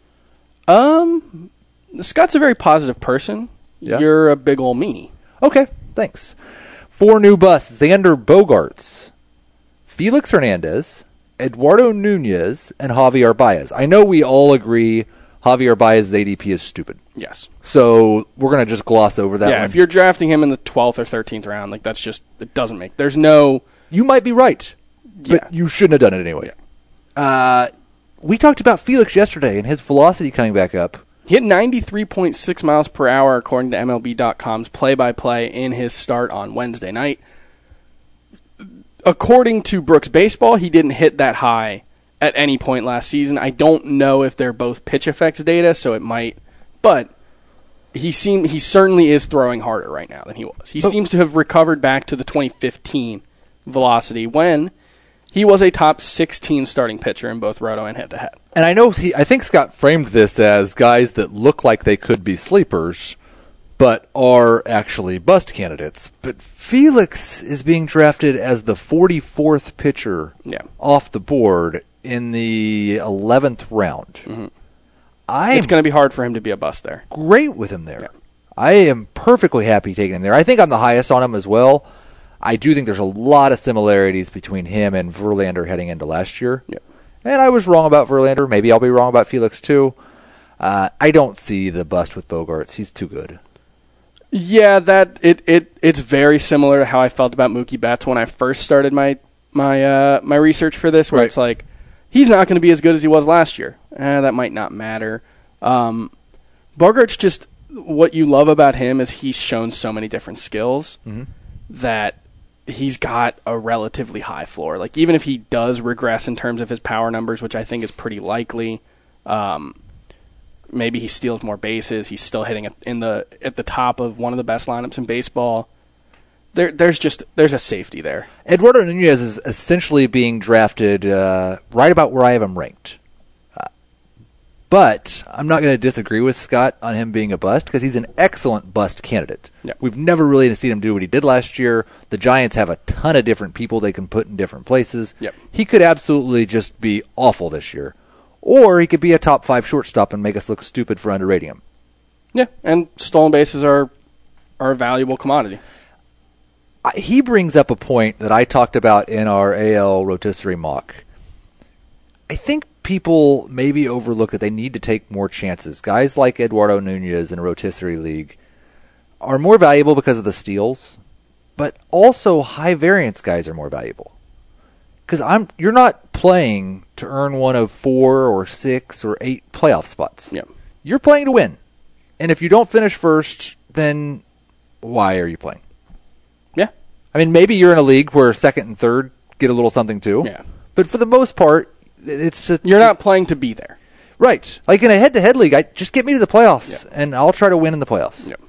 Scott's a very positive person. Yeah. You're a big ol' meanie. Okay, thanks. 4 new busts: Xander Bogaerts, Felix Hernandez, Eduardo Nunez, and Javier Baez. I know we all agree Javier Baez's ADP is stupid. Yes. So we're going to just gloss over that one. Yeah, if you're drafting him in the 12th or 13th round, that's just, it doesn't make, there's no... You might be right, but you shouldn't have done it anyway. Yeah. We talked about Felix yesterday and his velocity coming back up. He hit 93.6 miles per hour according to MLB.com's play-by-play in his start on Wednesday night. According to Brooks Baseball, he didn't hit that high at any point last season. I don't know if they're both pitch effects data, so it might, but he certainly is throwing harder right now than he was. He seems to have recovered back to the 2015 velocity when he was a top 16 starting pitcher in both roto and head-to-head. And I think Scott framed this as guys that look like they could be sleepers, but are actually bust candidates. But Felix is being drafted as the 44th pitcher off the board in the 11th round. Mm-hmm. It's going to be hard for him to be a bust there. Great with him there. Yeah. I am perfectly happy taking him there. I think I'm the highest on him as well. I do think there's a lot of similarities between him and Verlander heading into last year. Yeah. And I was wrong about Verlander. Maybe I'll be wrong about Felix too. I don't see the bust with Bogaerts. He's too good. Yeah, that it's very similar to how I felt about Mookie Betts when I first started my research for this, where Right. it's like he's not going to be as good as he was last year. That might not matter. Bogart's just, what you love about him is he's shown so many different skills that he's got a relatively high floor. Like, even if he does regress in terms of his power numbers, which I think is pretty likely, maybe he steals more bases, he's still hitting at the top of one of the best lineups in baseball. There's a safety there. Eduardo Nunez is essentially being drafted right about where I have him ranked. But I'm not going to disagree with Scott on him being a bust, because he's an excellent bust candidate. Yep. We've never really seen him do what he did last year. The Giants have a ton of different people they can put in different places. Yep. He could absolutely just be awful this year. Or he could be a top 5 shortstop and make us look stupid for underrating him. Yeah, and stolen bases are a valuable commodity. He brings up a point that I talked about in our AL rotisserie mock. I think people maybe overlook that they need to take more chances. Guys like Eduardo Nunez in a rotisserie league are more valuable because of the steals, but also high variance guys are more valuable. Because you're not playing to earn one of 4 or 6 or 8 playoff spots. Yeah. You're playing to win. And if you don't finish first, then why are you playing? Yeah. I mean, maybe you're in a league where second and third get a little something too. Yeah. But for the most part, you're not playing to be there. Right. Like in a head-to-head league, just get me to the playoffs, and I'll try to win in the playoffs. Yep.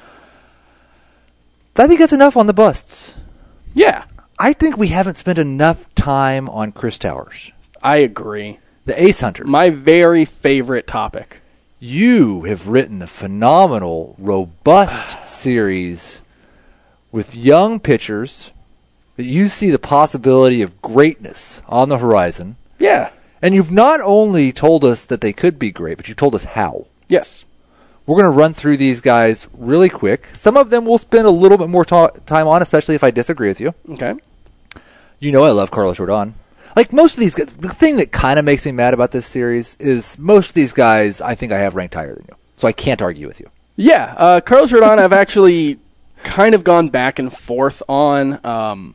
I think that's enough on the busts. Yeah. I think we haven't spent enough time on Chris Towers, I agree. the ace hunter. My very favorite topic. You have written a phenomenal, robust series with young pitchers that you see the possibility of greatness on the horizon. Yeah. And you've not only told us that they could be great, but you've told us how. Yes. We're going to run through these guys really quick. Some of them we'll spend a little bit more time on, especially if I disagree with you. Okay. You know I love Carlos Rodon. Like most of these guys, the thing that kind of makes me mad about this series is most of these guys I think I have ranked higher than you. So I can't argue with you. Yeah. Carlos Rodon I've actually kind of gone back and forth on.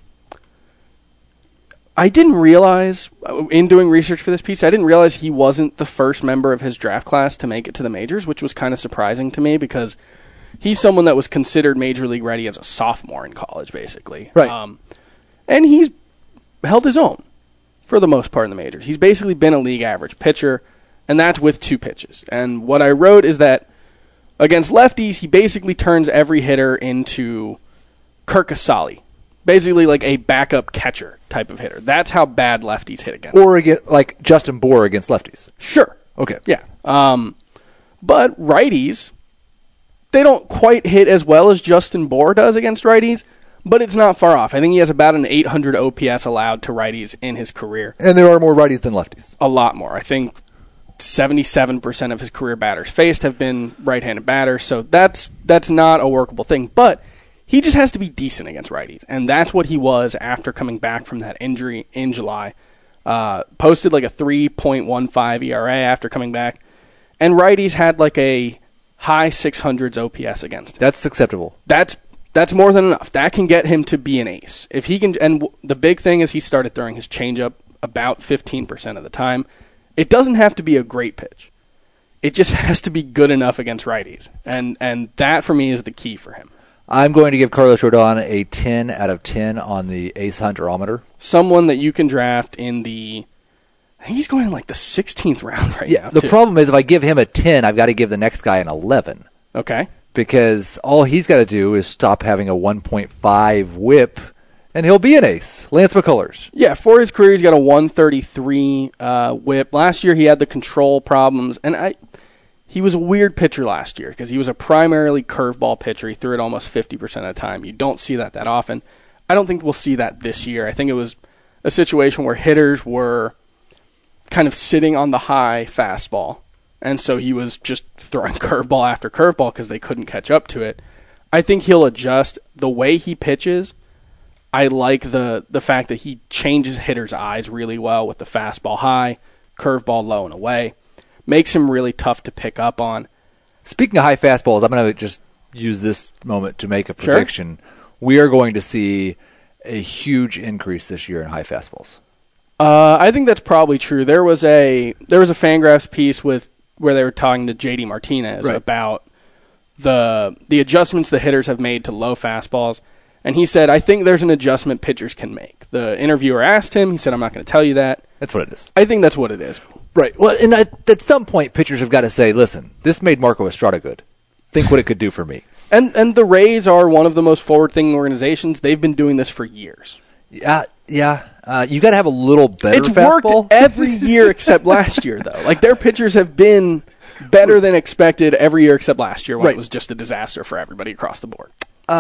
I didn't realize, in doing research for this piece, I didn't realize he wasn't the first member of his draft class to make it to the majors, which was kind of surprising to me because he's someone that was considered major league ready as a sophomore in college, basically. Right. And he's held his own for the most part in the majors. He's basically been a league average pitcher, and that's with 2 pitches. And what I wrote is that against lefties, he basically turns every hitter into Kirk Casale. Basically like a backup catcher type of hitter. That's how bad lefties hit against. Or like Justin Bour against lefties. Sure. Okay. Yeah. But righties, they don't quite hit as well as Justin Bour does against righties, but it's not far off. I think he has about an 800 OPS allowed to righties in his career. And there are more righties than lefties. A lot more. I think 77% of his career batters faced have been right-handed batters, so that's not a workable thing. But he just has to be decent against righties, and that's what he was after coming back from that injury in July. Posted like a 3.15 ERA after coming back, and righties had like a high 600s OPS against him. That's acceptable. That's more than enough. That can get him to be an ace. If he can, and the big thing is he started throwing his changeup about 15% of the time. It doesn't have to be a great pitch. It just has to be good enough against righties, and that for me is the key for him. I'm going to give Carlos Rodon a 10 out of 10 on the Ace Hunterometer. Someone that you can draft in I think he's going in like the 16th round right now. The problem is if I give him a 10, I've got to give the next guy an 11. Okay. Because all he's got to do is stop having a 1.5 whip, and he'll be an ace. Lance McCullers. Yeah, for his career, he's got a 133 whip. Last year, he had the control problems, and he was a weird pitcher last year because he was a primarily curveball pitcher. He threw it almost 50% of the time. You don't see that often. I don't think we'll see that this year. I think it was a situation where hitters were kind of sitting on the high fastball, and so he was just throwing curveball after curveball because they couldn't catch up to it. I think he'll adjust. The way he pitches, I like the fact that he changes hitters' eyes really well with the fastball high, curveball low and away. Makes him really tough to pick up on. Speaking of high fastballs, I'm going to just use this moment to make a prediction. Sure. We are going to see a huge increase this year in high fastballs. I think that's probably true. There was a Fangraphs piece where they were talking to JD Martinez about the adjustments the hitters have made to low fastballs, and he said, I think there's an adjustment pitchers can make. The interviewer asked him. He said, I'm not going to tell you that. That's what it is. I think that's what it is. Right. Well, and at some point, pitchers have got to say, listen, this made Marco Estrada good. Think what it could do for me. And the Rays are one of the most forward-thinking organizations. They've been doing this for years. Yeah. You got to have a little better it's fastball. Worked every year except last year, though. Like, their pitchers have been better than expected every year except last year when it was just a disaster for everybody across the board.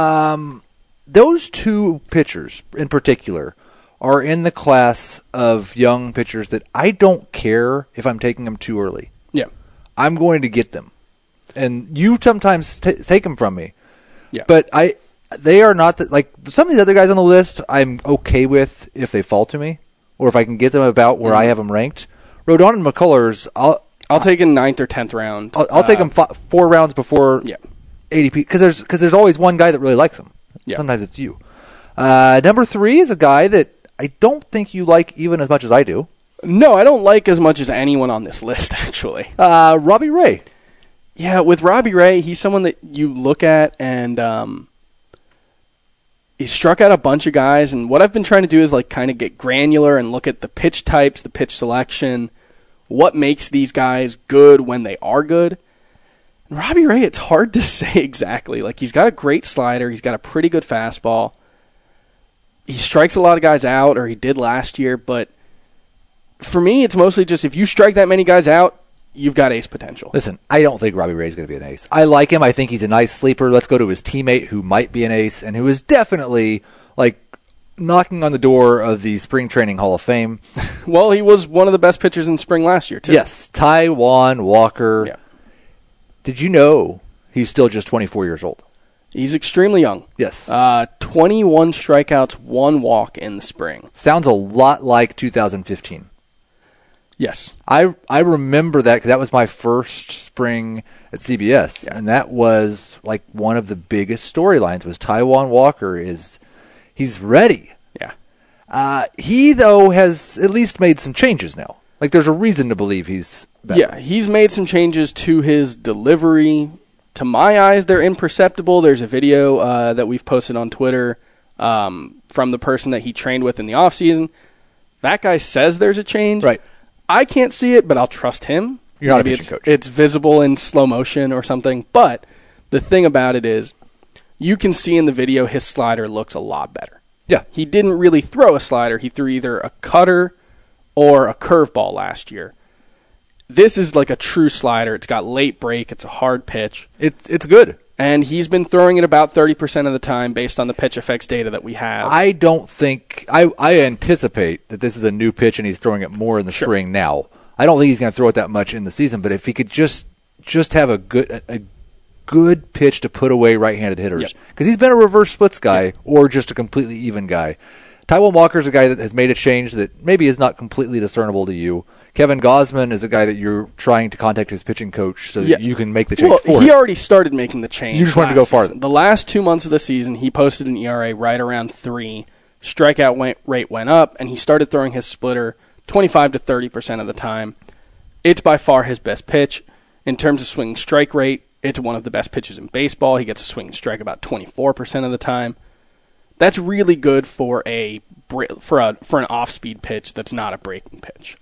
Those two pitchers in particular are in the class of young pitchers that I don't care if I'm taking them too early. Yeah. I'm going to get them. And you sometimes take them from me. Yeah. But they are not like some of these other guys on the list. I'm okay with if they fall to me, or if I can get them about where I have them ranked. Rodon and McCullers, I'll take in 9th or 10th round. I'll take them 4 rounds before ADP because there's always one guy that really likes them. Yeah. Sometimes it's you. Number 3 is a guy that I don't think you like even as much as I do. No, I don't like as much as anyone on this list, actually. Robbie Ray. Yeah, with Robbie Ray, he's someone that you look at and he struck out a bunch of guys. And what I've been trying to do is like kind of get granular and look at the pitch types, the pitch selection, what makes these guys good when they are good. And Robbie Ray, it's hard to say exactly. Like, he's got a great slider. He's got a pretty good fastball. He strikes a lot of guys out, or he did last year. But for me, it's mostly just if you strike that many guys out, you've got ace potential. Listen, I don't think Robbie Ray is going to be an ace. I like him. I think he's a nice sleeper. Let's go to his teammate who might be an ace and who is definitely like knocking on the door of the Spring Training Hall of Fame. Well, he was one of the best pitchers in spring last year, too. Yes, Taijuan Walker. Yeah. Did you know he's still just 24 years old? He's extremely young. Yes. 21 strikeouts, 1 walk in the spring. Sounds a lot like 2015. Yes. I remember that because that was my first spring at CBS, and that was like one of the biggest storylines was Taijuan Walker he's ready. Yeah. He, though, has at least made some changes now. Like, there's a reason to believe he's better. Yeah, he's made some changes to his delivery. To my eyes, they're imperceptible. There's a video that we've posted on Twitter from the person that he trained with in the offseason. That guy says there's a change. Right. I can't see it, but I'll trust him. You're not a pitching coach. It's visible in slow motion or something. But the thing about it is, you can see in the video his slider looks a lot better. Yeah. He didn't really throw a slider. He threw either a cutter or a curveball last year. This is like a true slider. It's got late break. It's a hard pitch. It's good. And he's been throwing it about 30% of the time based on the pitch effects data that we have. I don't think I anticipate that this is a new pitch and he's throwing it more in the spring now. I don't think he's going to throw it that much in the season, but if he could just have a good pitch to put away right-handed hitters, because he's been a reverse splits guy or just a completely even guy. Taijuan Walker is a guy that has made a change that maybe is not completely discernible to you. Kevin Gausman is a guy that you're trying to contact his pitching coach so that you can make the change for him. He already started making the change. You just wanted to go farther. The last 2 months of the season, he posted an ERA right around 3. Strikeout rate went up, and he started throwing his splitter 25 to 30% of the time. It's by far his best pitch. In terms of swing strike rate, it's one of the best pitches in baseball. He gets a swing strike about 24% of the time. That's really good for an off-speed pitch that's not a breaking pitch.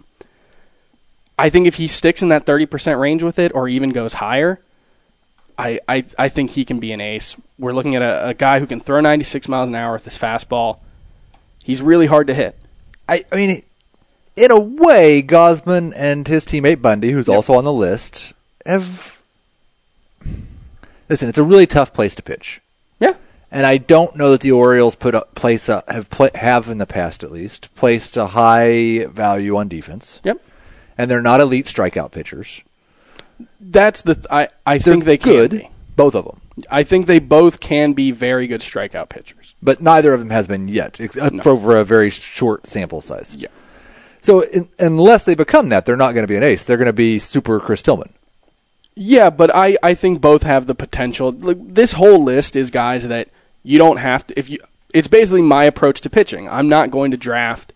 I think if he sticks in that 30% range with it or even goes higher, I think he can be an ace. We're looking at a guy who can throw 96 miles an hour with his fastball. He's really hard to hit. I mean, in a way, Gausman and his teammate Bundy, who's also on the list, have... Listen, it's a really tough place to pitch. Yeah. And I don't know that the Orioles have in the past at least placed a high value on defense. Yep. And they're not elite strikeout pitchers. That's I think they can be. Both of them. I think they both can be very good strikeout pitchers. But neither of them has been yet, over a very short sample size. Yeah. So unless they become that, they're not going to be an ace. They're going to be super Chris Tillman. Yeah, but I think both have the potential. Like, this whole list is guys that you don't have to. It's basically my approach to pitching. I'm not going to draft,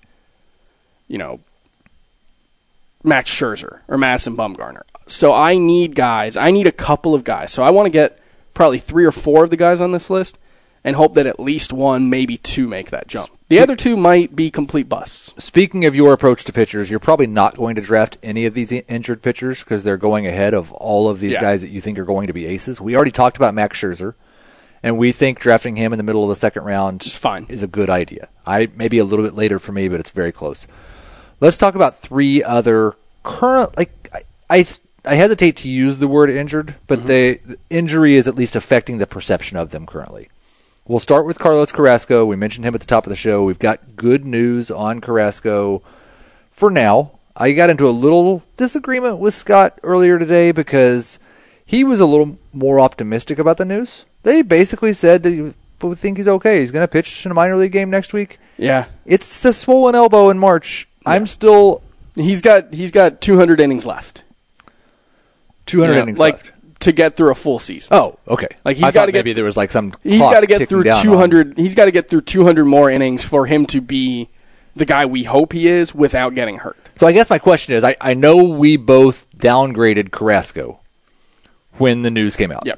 Max Scherzer or Madison Bumgarner. So I need guys. I need a couple of guys. So I want to get probably 3 or 4 of the guys on this list and hope that at least 1, maybe 2 make that jump. The other 2 might be complete busts. Speaking of your approach to pitchers, you're probably not going to draft any of these injured pitchers because they're going ahead of all of these guys that you think are going to be aces. We already talked about Max Scherzer, and we think drafting him in the middle of the second round is a good idea. Maybe a little bit later for me, but it's very close. Let's talk about 3 other current. I hesitate to use the word injured, but the injury is at least affecting the perception of them currently. We'll start with Carlos Carrasco. We mentioned him at the top of the show. We've got good news on Carrasco for now. I got into a little disagreement with Scott earlier today because he was a little more optimistic about the news. They basically said that we think he's okay. He's going to pitch in a minor league game next week. Yeah. It's a swollen elbow in March. Yeah. I'm still... He's got 200 innings left. 200 innings left. To get through a full season. Oh, okay. Like I thought maybe there was like some. He's got to get through 200. He's got to get through 200 more innings for him to be the guy we hope he is without getting hurt. So I guess my question is, I know we both downgraded Carrasco when the news came out. Yep.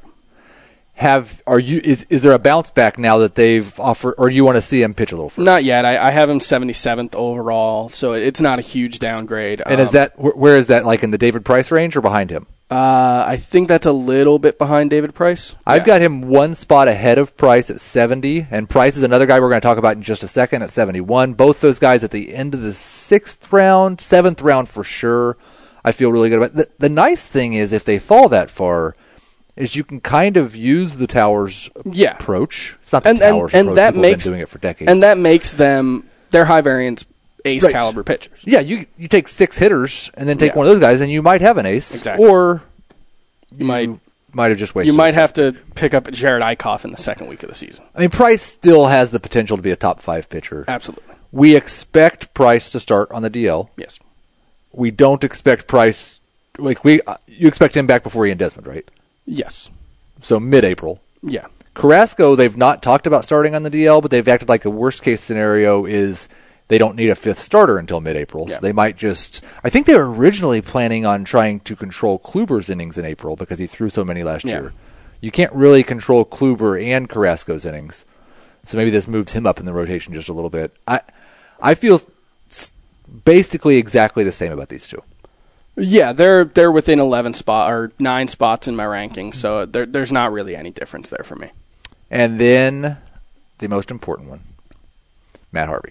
Is there a bounce back now that they've offered, or do you want to see him pitch a little further? Not yet. I have him 77th overall, so it's not a huge downgrade. And is that where is that, like in the David Price range or behind him? I think that's a little bit behind David Price. I've got him 1 spot ahead of Price at 70, and Price is another guy we're going to talk about in just a second at 71. Both those guys at the end of the 6th round, 7th round for sure. I feel really good about it. The nice thing is if they fall that far is you can kind of use the Towers approach. It's not the Towers approach. People have been doing it for decades. And that makes them their high variance ace caliber pitchers. Yeah, you take 6 hitters and then take one of those guys and you might have an ace. Exactly. Or you might have just wasted. You might have to pick up Jared Eichhoff in the second week of the season. I mean, Price still has the potential to be a top 5 pitcher. Absolutely. We expect Price to start on the DL. Yes. We don't expect Price you expect him back before Ian Desmond, right? Yes. So mid-April. Yeah. Carrasco, they've not talked about starting on the DL, but they've acted like the worst-case scenario is they don't need a 5th starter until mid-April. Yeah. So they might just... I think they were originally planning on trying to control Kluber's innings in April because he threw so many last year. You can't really control Kluber and Carrasco's innings. So maybe this moves him up in the rotation just a little bit. I feel basically exactly the same about these two. Yeah, they're within 9 spots in my rankings, so there's not really any difference there for me. And then the most important one, Matt Harvey.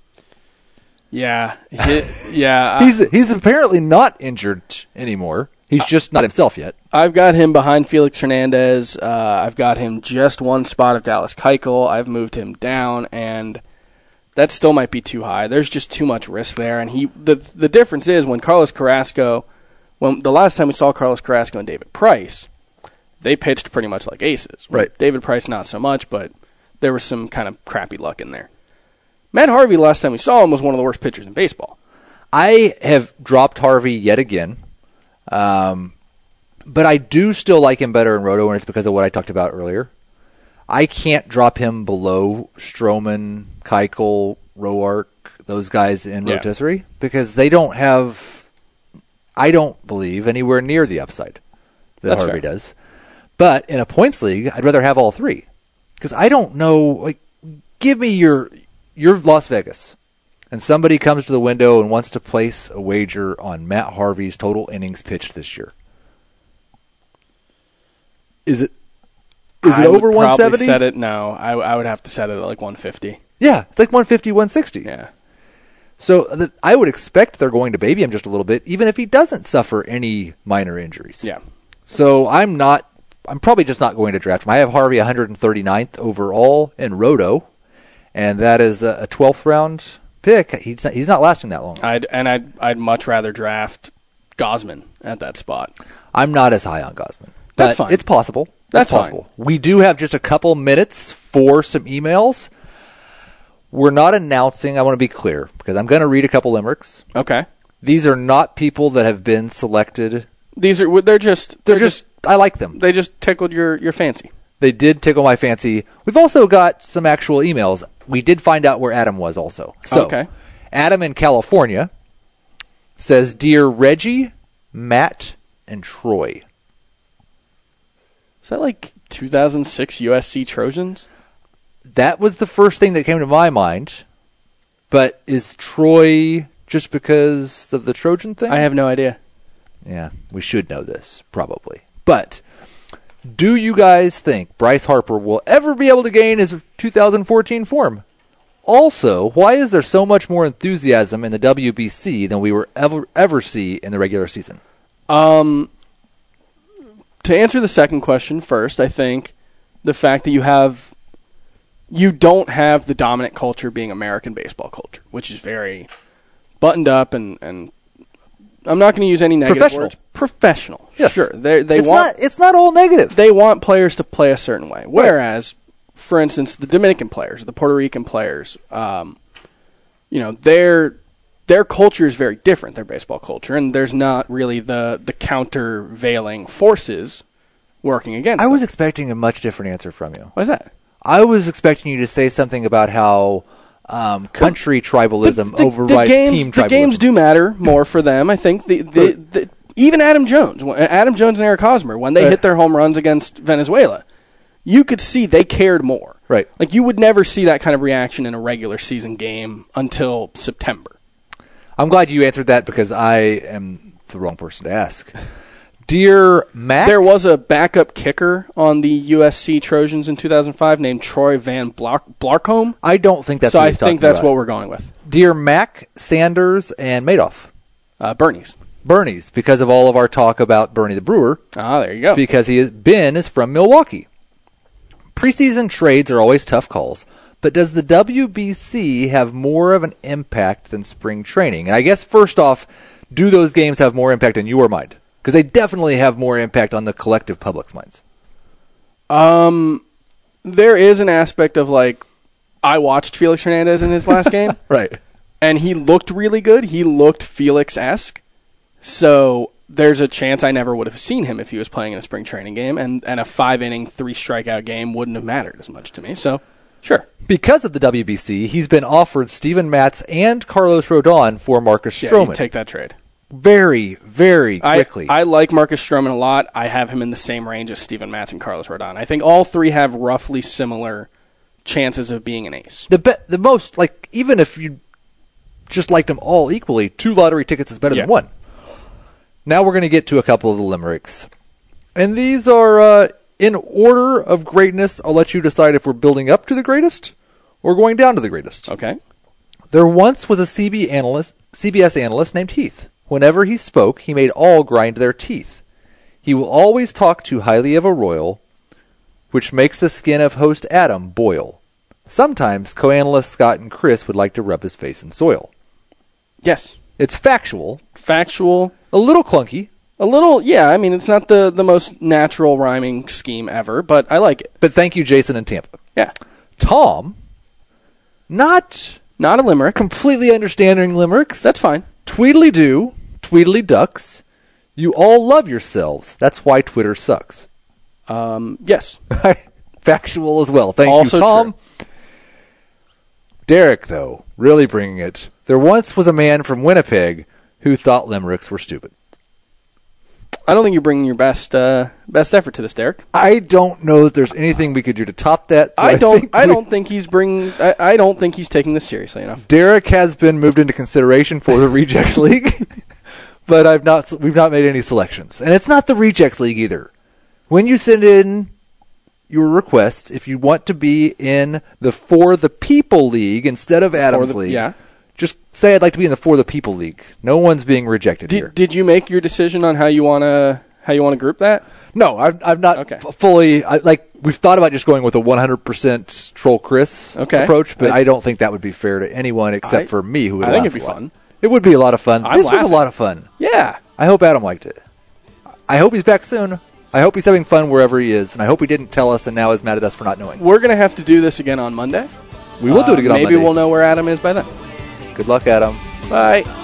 Yeah, he's apparently not injured anymore. He's just not himself yet. I've got him behind Felix Hernandez. I've got him just 1 spot of Dallas Keuchel. I've moved him down, and that still might be too high. There's just too much risk there. And the difference is when the last time we saw Carlos Carrasco and David Price, they pitched pretty much like aces. Right. David Price not so much, but there was some kind of crappy luck in there. Matt Harvey, last time we saw him, was one of the worst pitchers in baseball. I have dropped Harvey yet again. But I do still like him better in Roto, and it's because of what I talked about earlier. I can't drop him below Stroman, Keuchel, Roark, those guys in rotisserie, because they don't have, I don't believe, anywhere near the upside that Harvey does. But in a points league, I'd rather have all 3. Because I don't know, give me your Las Vegas, and somebody comes to the window and wants to place a wager on Matt Harvey's total innings pitched this year. Is it over 170? Set it. No, I would have to set it at 150. Yeah, it's 150, 160. Yeah. So I would expect they're going to baby him just a little bit, even if he doesn't suffer any minor injuries. Yeah. So I'm probably just not going to draft him. I have Harvey 139th overall in Roto, and that is a 12th round pick. He's not lasting that long. I'd much rather draft Gausman at that spot. I'm not as high on Gausman. That's fine. It's possible. That's possible. Fine. We do have just a couple minutes for some emails. We're not announcing, I want to be clear, because I'm going to read a couple limericks. Okay. These are not people that have been selected They're just I like them. They just tickled your fancy. They did tickle my fancy. We've also got some actual emails. We did find out where Adam was also. So, okay. Adam in California says, "Dear Reggie, Matt, and Troy." Is that like 2006 USC Trojans? That was the first thing that came to my mind. But is Troy just because of the Trojan thing? I have no idea. Yeah, we should know this, probably. But do you guys think Bryce Harper will ever be able to gain his 2014 form? Also, why is there so much more enthusiasm in the WBC than we were ever see in the regular season? To answer the second question first, I think the fact that you don't have the dominant culture being American baseball culture, which is very buttoned up and I'm not going to use any negative words. Professional. Yes. Sure. It's not all negative. They want players to play a certain way. Whereas, for instance, the Dominican players, the Puerto Rican players, their culture is very different, their baseball culture, and there's not really the countervailing forces working against them. I was expecting a much different answer from you. Why is that? I was expecting you to say something about how country tribalism overrides team tribalism. The games do matter more for them. I think even Adam Jones and Eric Hosmer, when they hit their home runs against Venezuela, you could see they cared more. Right. Like you would never see that kind of reaction in a regular season game until September. I'm glad you answered that because I am the wrong person to ask. Dear Matt, there was a backup kicker on the USC Trojans in 2005 named Troy Van Blarcombe. I don't think that's what he's talking that's about. what we're going with. Dear Mac, Sanders, and Madoff. Bernie's, because of all of our talk about Bernie the Brewer. Ah, there you go. Because Ben is from Milwaukee. Preseason trades are always tough calls, but does the WBC have more of an impact than spring training? And I guess first off, do those games have more impact in your mind? Because they definitely have more impact on the collective public's minds. There is an aspect of I watched Felix Hernandez in his last game. Right. And he looked really good. He looked Felix-esque. So there's a chance I never would have seen him if he was playing in a spring training game. And a 5-inning, 3-strikeout game wouldn't have mattered as much to me. So, sure. Because of the WBC, he's been offered Steven Matz and Carlos Rodon for Marcus Stroman. Yeah, take that trade. Very, very quickly. I like Marcus Stroman a lot. I have him in the same range as Steven Matz and Carlos Rodon. I think all three have roughly similar chances of being an ace. The most, even if you just liked them all equally, 2 lottery tickets is better than 1. Now we're going to get to a couple of the limericks. And these are in order of greatness. I'll let you decide if we're building up to the greatest or going down to the greatest. Okay. There once was a CBS analyst named Heath. Whenever he spoke, he made all grind their teeth. He will always talk too highly of a royal, which makes the skin of host Adam boil. Sometimes co-analysts Scott and Chris would like to rub his face in soil. Yes. It's factual. A little clunky. Yeah. I mean, it's not the most natural rhyming scheme ever, but I like it. But thank you, Jason in Tampa. Yeah. Tom, not a limerick. Completely understanding limericks. That's fine. Tweedly-do, Tweedly-ducks, you all love yourselves. That's why Twitter sucks. Yes. Factual as well. Thank also you, Tom. True. Derek, though, really bringing it. There once was a man from Winnipeg who thought limericks were stupid. I don't think you're bringing your best effort to this, Derek. I don't know that there's anything we could do to top that. So I don't think he's taking this seriously enough. Derek has been moved into consideration for the Rejects League, but we've not made any selections. And it's not the Rejects League either. When you send in your requests, if you want to be in the For the People League instead of Adam's League, just say I'd like to be in the For the People League. No one's being rejected here. Did you make your decision on how you want to group that? No, I've not fully. We've thought about just going with a 100% Troll Chris approach, but I don't think that would be fair to anyone except for me, who would. I think it'd be fun. It would be a lot of fun. This was a lot of fun. Yeah. I hope Adam liked it. I hope he's back soon. I hope he's having fun wherever he is, and I hope he didn't tell us and now is mad at us for not knowing. We're going to have to do this again on Monday. We will do it again on Monday. Maybe we'll know where Adam is by then. Good luck, Adam. Bye.